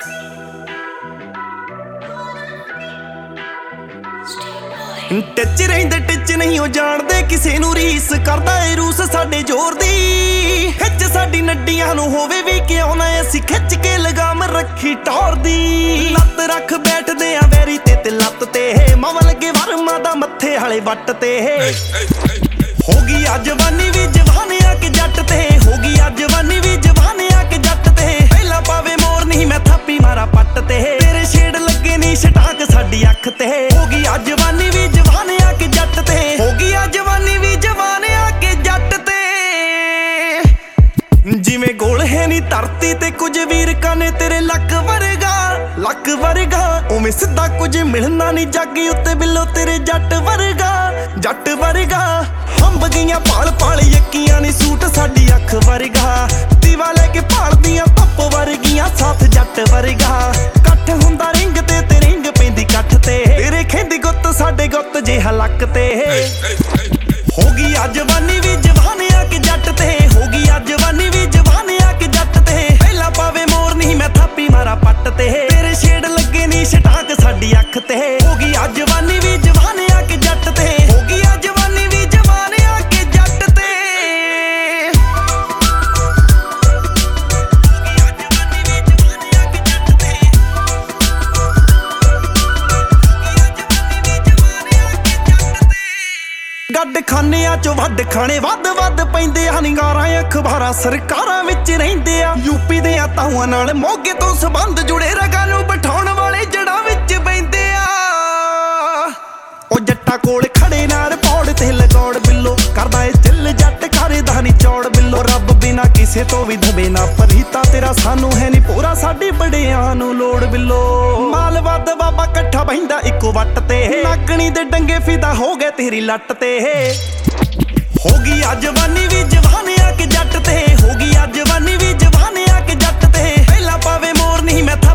ਟਿੱਚ ਰਹਿੰਦੇ ਟਿੱਚ ਨਹੀਂ ਉਹ ਜਾਣਦੇ ਕਿਸੇ ਨੂੰ ਰੀਸ ਕਰਦਾ ਏ ਰੂਸ ਸਾਡੇ ਜ਼ੋਰ ਦੀ। ਖਿੱਚ ਸਾਡੀ ਨੱਡੀਆਂ ਨੂੰ ਹੋਵੇ ਵੀ ਕਿਉਂ ਨਾ ਅਸੀਂ ਖਿੱਚ ਕੇ ਲਗਾਮ ਰੱਖੀ ਟੌਰ ਦੀ। ਲੱਤ ਰੱਖ ਬੈਠਦੇ ਆ ਵੈਰੀ ਤੇ ਲੱਤ ਤੇ ਮਾਵਾ ਲੱਗੇ ਵਰਮਾ ਦਾ ਮੱਥੇ ਵਾਲੇ ਵੱਟ ਤੇ। ਹੋ ਗਈ ਆ ਜਵਾਨੀ ਵੀ ਜਵਾਨ ਆ ਕਿ ਜੱਟ ਤੇ, ਹੋ ਗਈ ਆ ਜਵਾਨੀ ਵੀ ਜਵਾਨ ਆ ਕਿ ਜੱਟ ਤੇ। ਪਹਿਲਾਂ ਪਾਵੇ ਮੋਰ ਨਹੀਂ ਮੈਂ ਥਾਪੀ ਮਾਰਾ ਪੱਟ ਤੇ, ਤੇਰੇ ਛੇੜ ਲੱਗੇ ਨਹੀਂ ਛਟਾਕ ਸਾਡੀ ਅੱਖ ਤੇ। ਹੋ ਗਈ ਆ ਜਵਾਨੀ ਵੀ ਜਵਾਨ ਆ ਕਿ ਜੱਟ ਤੇ, ਹੋ ਗਈ ਆ ਜਵਾਨੀ ਵੀ ਜਵਾਨ ਆ ਕਿ ਜੱਟ ਤੇ। ਜਿਵੇਂ ਗੋਲ ਹੈ ਨੀ ਧਰਤੀ ਤੇ ਕੁਝ ਵੀਰਕਾਂ ਨੇ ਤੇਰੇ ਲੱਕ ਵਰਗਾ ਉਵੇਂ ਸਿੱਧਾ ਕੁਝ ਮਿਲਣਾ ਨੀ ਜੱਗ ਉੱਤੇ ਬਿੱਲੋ ਤੇਰੇ ਜੱਟ ਵਰਗਾ। ਹੰਬ ਗਈਆਂ ਪਾਲ ਯੱਕੀਆਂ ਨੀ ਸੂਟ ਸਾਡੀ ਅੱਖ ਵਰਗਾ। ਦੀਵਾ ਲੈ ਕੇ ਭਾਲਦੀਆਂ ਧੁੱਪ ਵਰਗੀਆਂ ਸਾਥ ਜੱਟ ਵਰਗਾ। ਕੱਠ ਹੁੰਦਾ ਰਿੰਗ ਤੇ ਰਿੰਗ ਪੈਂਦੀ ਕੱਠ ਤੇ, ਤੇਰੇ ਖੇਂਦੀ ਗੁੱਤ ਸਾਡੇ ਗੁੱਤ ਜਿਹਾ ਲੱਕ ਤੇ। ਹੋ ਗਈ ਆ ਜਵਾਨੀ ਵੀ ਜਵਾਨ ਆ ਕਿ ਜੱਟ ਤੇ, ਹੋ ਗਈ ਆ ਜਵਾਨੀ ਵੀ ਜਵਾਨ ਆ ਕਿ ਜੱਟ ਤੇ। ਪਹਿਲਾਂ ਪਾਵੇ ਮੋਰ ਨਹੀਂ ਮੈਂ ਥਾਪੀ ਮਾਰਾ ਪੱਟ ਤੇ, ਤੇਰੇ ਛੇੜ ਲੱਗੇ ਨਹੀਂ ਛਟਾਕ ਸਾਡੀ ਅੱਖ ਤੇ। ਹੋ ਗਈ ਆ ਜਵਾਨੀ ਵੀ ਜਵਾਨ ਆ ਕਿ ਜੱਟ ਤੇ, ਹੋ ਗਈ ਆ ਜਵਾਨੀ ਵੀ ਜਵਾਨ ਆ ਕਿ ਜੱਟ ਤੇ। ਗੱਡ ਖਾਨਿਆਂ ਚੋਂ ਵੱਡ ਖਾਣੇ ਵੱਧ ਪੈਂਦੇ ਆ ਨਿਗਾਰਾਂ ਅਖਬਾਰਾਂ ਸਰਕਾਰਾਂ ਵਿੱਚ ਰਹਿੰਦੇ ਆ। ਯੂਪੀ ਦੇ ਆ ਤਾਊਆਂ ਨਾਲ ਮੋਗੇ ਤੋਂ ਸੰਬੰਧ ਜੁੜੇ ਰਗਾਂ ਨੂੰ ਬਿਠਾਉਣ ਵਾਲੇ ਜੜਾਂ ਵਿੱਚ ਬੈਂਦੇ ਆ। ਉਹ ਜੱਟਾਂ ਕੋਲ ਖੜੇ ਨਾਲ ਪੌੜ ਤੇ ਲਗੌੜ ਬਿੱਲੋ ਕਰਦਾ ਏ ਦਿਲ ਜੱਟ ਕਰਦਾ ਨੀ ਚੌੜ ਬਿੱਲੋ। ਰੱਬ ਬਿਨਾ ਕਿਸੇ ਤੋਂ ਵੀ ਦਵੇ ਨਾ ਪਰੀਤਾ ਤੇਰਾ ਸਾਨੂੰ ਹੈ ਨੀ ਪੂਰਾ ਸਾਡੀ ਬੜਿਆਂ ਨੂੰ ਲੋੜ ਬਿੱਲੋ। ਮਾਲ ਵੱਧ ਬਾਬਾ ਇਕੱਠਾ ਬਹਿੰਦਾ ਇੱਕੋ ਵੱਟ ਤੇ, ਨਾਗਣੀ ਦੇ ਡੰਗੇ ਫਿਦਾ ਹੋ ਗਏ ਤੇਰੀ ਲੱਟ ਤੇ। ਹੋ ਗਈ ਆ ਜਵਾਨੀ ਵੀ ਜਵਾਨ ਆ ਕਿ ਜੱਟ ਤੇ, ਹੋ ਗਈ ਆ ਜਵਾਨੀ ਵੀ ਜਵਾਨ ਆ ਕਿ ਜੱਟ ਤੇ। ਪਹਿਲਾਂ ਪਾਵੇ ਮੋਰ ਨਹੀਂ ਮੈਂ